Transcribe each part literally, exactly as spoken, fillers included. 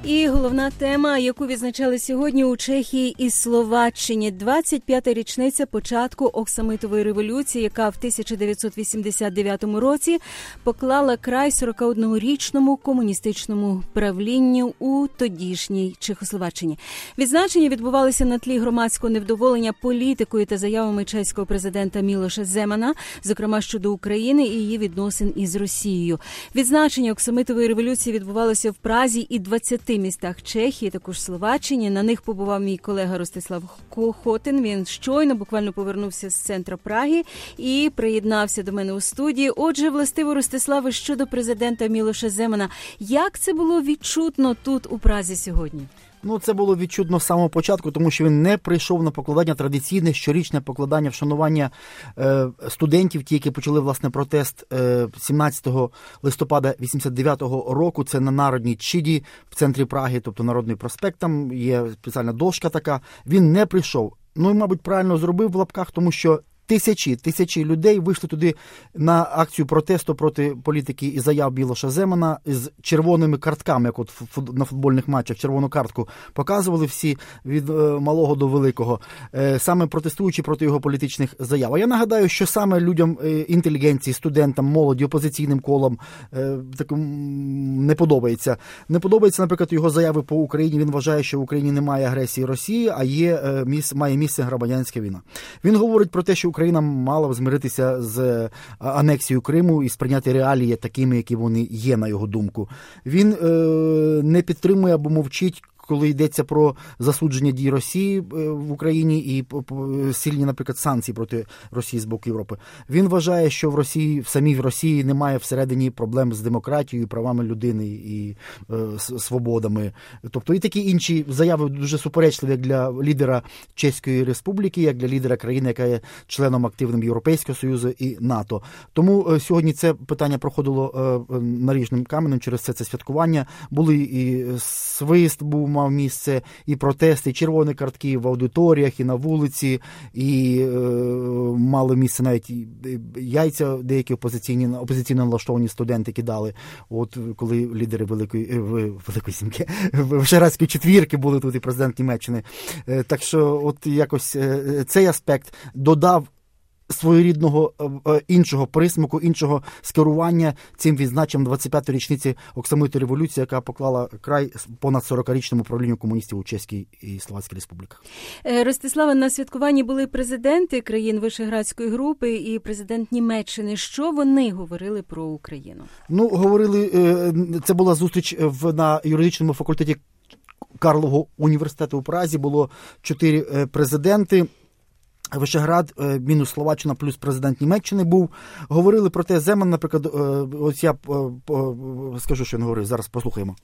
І головна тема, яку відзначали сьогодні у Чехії і Словаччині. двадцять п'ята річниця початку Оксамитової революції, яка в тисяча дев'ятсот вісімдесят дев'ятому році поклала край сорокаоднорічному комуністичному правлінню у тодішній Чехословаччині. Відзначення відбувалися на тлі громадського невдоволення політикою та заявами чеського президента Мілоша Земана, зокрема щодо України і її відносин із Росією. Відзначення Оксамитової революції відбувалося в Празі і двадцяти містах Чехії, також Словаччині. На них побував мій колега Ростислав Хотин. Він щойно буквально повернувся з центру Праги і приєднався до мене у студії. Отже, властиво, Ростиславе, щодо президента Мілоша Земана. Як це було відчутно тут у Празі сьогодні? Ну, це було відчутно з самого початку, тому що він не прийшов на покладання, традиційне щорічне покладання вшанування е, студентів, ті, які почали, власне, протест е, сімнадцятого листопада вісімдесят дев'ятого року. Це на Народній Чиді в центрі Праги, тобто Народний проспект, там є спеціальна дошка така. Він не прийшов. Ну, і, мабуть, правильно зробив в лапках, тому що Тисячі, тисячі людей вийшли туди на акцію протесту проти політики і заяв Мілоша Земана з червоними картками, як от на футбольних матчах червону картку показували всі від малого до великого, саме протестуючи проти його політичних заяв. А я нагадаю, що саме людям інтелігенції, студентам, молоді, опозиційним колам так, не подобається. Не подобається, наприклад, його заяви по Україні. Він вважає, що в Україні немає агресії Росії, а є, має місце громадянська війна. Він говорить про те, що Україна мала б змиритися з анексією Криму і сприйняти реалії такими, які вони є, на його думку. Він е, не підтримує або мовчить, коли йдеться про засудження дій Росії в Україні і сильні, наприклад, санкції проти Росії з боку Європи. Він вважає, що в Росії, в самій Росії немає всередині проблем з демократією, правами людини і е, свободами. Тобто і такі інші заяви дуже суперечливі як для лідера Чеської Республіки, як для лідера країни, яка є членом активним Європейського Союзу і НАТО. Тому е, сьогодні це питання проходило е, наріжним каменем через це, це святкування. Були і свист був, мав місце, і протести, і червоні картки в аудиторіях, і на вулиці, і е, мали місце навіть яйця деякі опозиційні, опозиційно налаштовані студенти кидали, от коли лідери Великої, е, Великої Сімки, Вишеградської четвірки були тут, і президент Німеччини. Е, так що от якось е, цей аспект додав своєрідного е, іншого присмаку, іншого скерування цим відзначенням двадцять п'ятої річниці Оксамитової революції, яка поклала край понад сорокарічному правлінню комуністів у Чеській і Словацькій республіках. Ростиславе, на святкуванні були президенти країн Вишеградської групи і президент Німеччини. Що вони говорили про Україну? Ну, говорили, це була зустріч в, на юридичному факультеті Карлового університету у Празі, було чотири президенти. Вишеград, мінус Словаччина, плюс президент Німеччини був. Говорили про те, Земан, наприклад, ось я скажу, що він говорив, зараз послухаємо.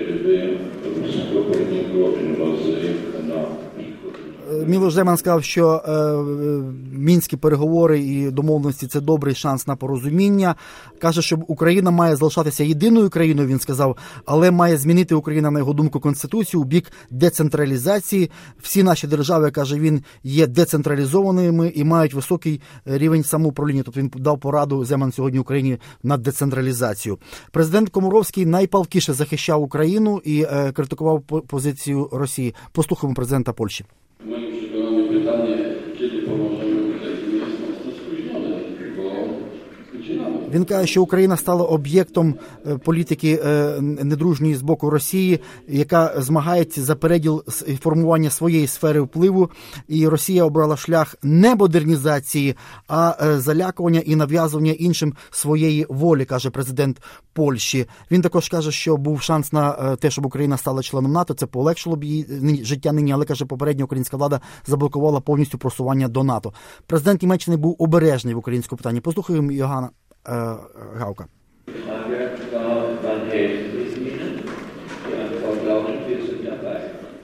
Мілош Земан сказав, що е, мінські переговори і домовленості – це добрий шанс на порозуміння. Каже, що Україна має залишатися єдиною країною, він сказав, але має змінити Україна, на його думку, Конституцію у бік децентралізації. Всі наші держави, каже він, є децентралізованими і мають високий рівень самоуправління. Тобто він дав пораду Земан сьогодні Україні над децентралізацією. Президент Комаровський найпалкіше захищав Україну і е, критикував позицію Росії. Послухаємо президента Польщі. Moim przygotowanym pytanie, kiedy pomożemy Ukrainie, jest mocno spóźnione, bo udzielamy. Він каже, що Україна стала об'єктом політики недружньої з боку Росії, яка змагається за переділ формування своєї сфери впливу, і Росія обрала шлях не модернізації, а залякування і нав'язування іншим своєї волі, каже президент Польщі. Він також каже, що був шанс на те, щоб Україна стала членом НАТО, це полегшило б її життя нині, але, каже, попередня українська влада заблокувала повністю просування до НАТО. Президент Німеччини був обережний в українському питанні. Послухаємо Йоганна Гаука.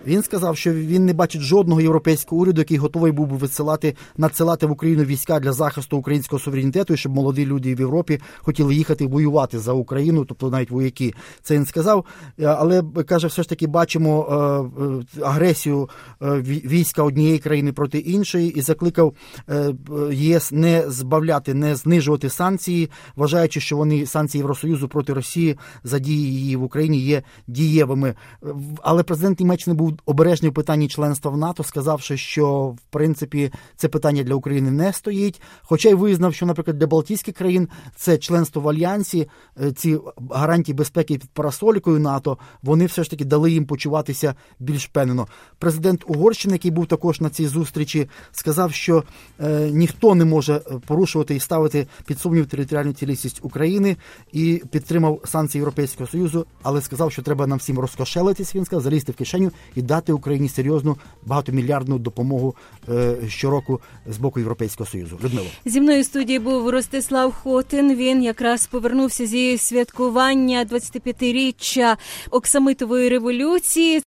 Він сказав, що він не бачить жодного європейського уряду, який готовий був би висилати, надсилати в Україну війська для захисту українського суверенітету, і щоб молоді люди в Європі хотіли їхати воювати за Україну, тобто навіть вояки. Це він сказав, але, каже, все ж таки бачимо агресію війська однієї країни проти іншої і закликав ЄС не збавляти, не знижувати санкції, вважаючи, що вони, санкції Євросоюзу проти Росії за дії її в Україні є дієвими. Але президент Німеччини був обережний в питанні членства в НАТО, сказавши, що, в принципі, це питання для України не стоїть. Хоча й визнав, що, наприклад, для Балтійських країн це членство в Альянсі, ці гарантії безпеки під парасолькою НАТО, вони все ж таки дали їм почуватися більш впевнено. Президент Угорщини, який був також на цій зустрічі, сказав, що е, ніхто не може порушувати і ставити під сумнів територіальну цілісність України, і підтримав санкції Європейського Союзу, але сказав, що треба нам всім розкошелитись, він сказав, залізти в кишеню і дати Україні серйозну багатомільярдну допомогу е, щороку з боку Європейського Союзу. Людмило. Зі мною в студії був Ростислав Хотин. Він якраз повернувся зі святкування двадцятип'ятиріччя Оксамитової революції.